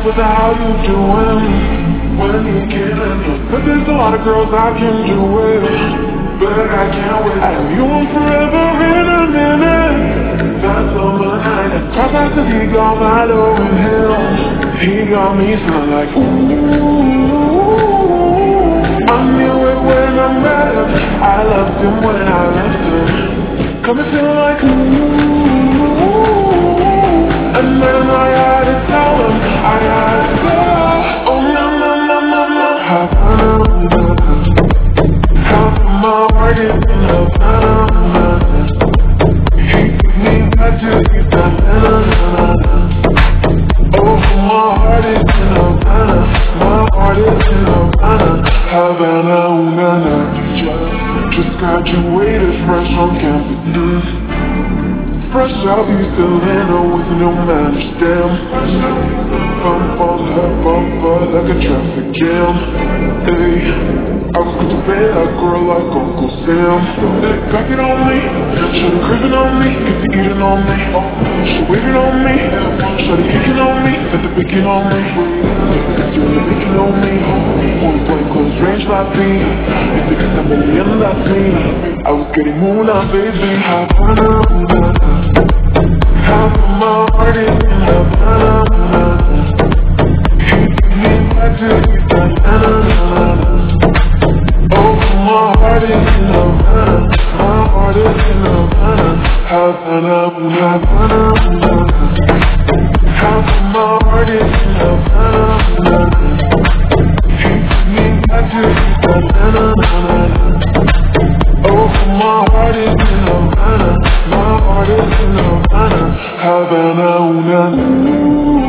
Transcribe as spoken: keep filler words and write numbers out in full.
with the how you doing when you get in. But there's a lot of girls I can do it, but I can't wait. I have you on forever in a minute. That's all my night. Cross eyes cause he got my low in him. He got me feeling like ooh. I knew it when I met him. I loved him when I left him. Come and feel like ooh. And then I had to tell him, I had to go. Oh no no no no no. Havana, half of my heart is in Havana. He took me back to get that na-na-na-na. Oh, my heart is in Havana. My heart is in Havana. Havana, ooh na na. Just graduated fresh on campus. Fresh out East Atlanta with no manners, damn. Bump on her bumper like a traffic jam. Hey, I was good to bed, that girl like Uncle Sam. They back it on me, shawty craving on me, get the eating on me. She waiting on me, shawty kicking on me, set the picking on me. Doing the making on me, point blank close range like me. If they can tell me and that's me, I was getting moon on baby. Havana, half of my heart is in Havana. He took me back to get that na-na-na-na. Oh, my heart is in Havana. My heart is in Havana. Havana, Havana, Havana. Half of my heart is in Havana. He took me back to get that na-na-na-na. Oh, my heart is in Havana. My heart is in Havana. Havana, ooh, na, na.